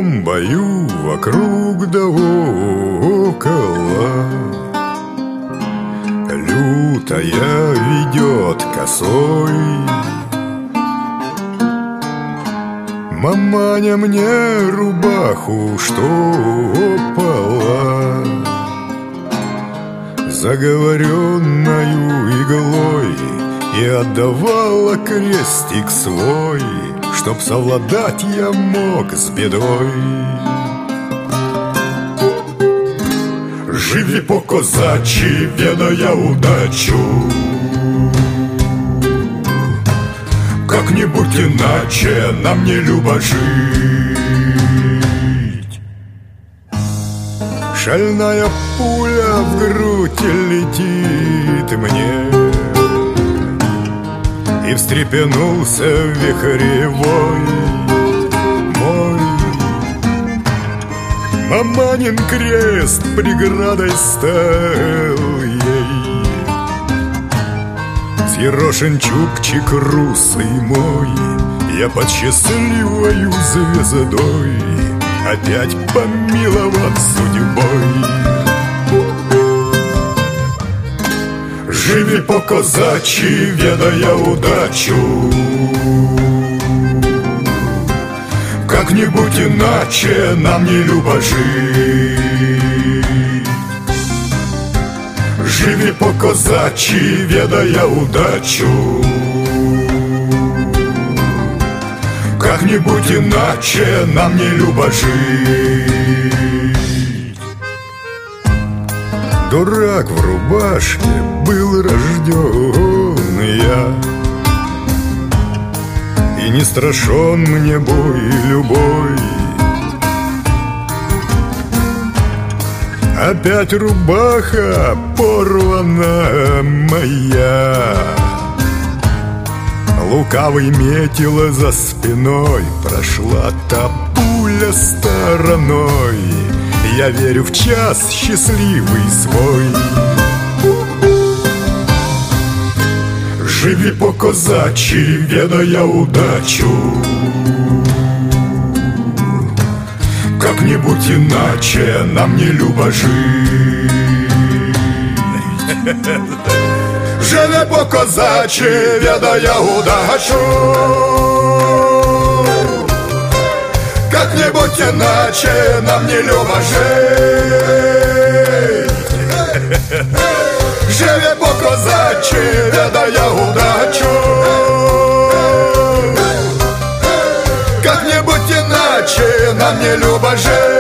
том бою вокруг да около лютая ведет косой. Маманя мне рубаху штопала заговоренную иглой и отдавала крестик свой, чтоб совладать я мог с бедой. Живи по-козачьи, ведая удачу, как-нибудь иначе нам не любо жить. Шальная пуля в грудь летит мне, и встрепенулся вихревой мой. Маманин крест преградой стал ей, съерошен чубчик русый мой. Я под счастливою звездой опять помилован судьбой. Живи по-козачьи, ведая удачу, как-нибудь иначе нам не любо жить. Живи по-козачьи, ведая удачу, как-нибудь иначе нам не любо жить. Дурак в рубашке был рожден я, и не страшен мне бой любой. Опять рубаха порвана моя, лукавый метила за спиной, прошла та пуля стороной. Я верю в час счастливый свой. Живи по-козачьи, ведая удачу, как-нибудь иначе нам не любо жить. Живи по-козачьи, ведая удачу, как-нибудь иначе нам не любо жить. Живи по-козачьи, ведая удачу, как-нибудь иначе нам не любо жить.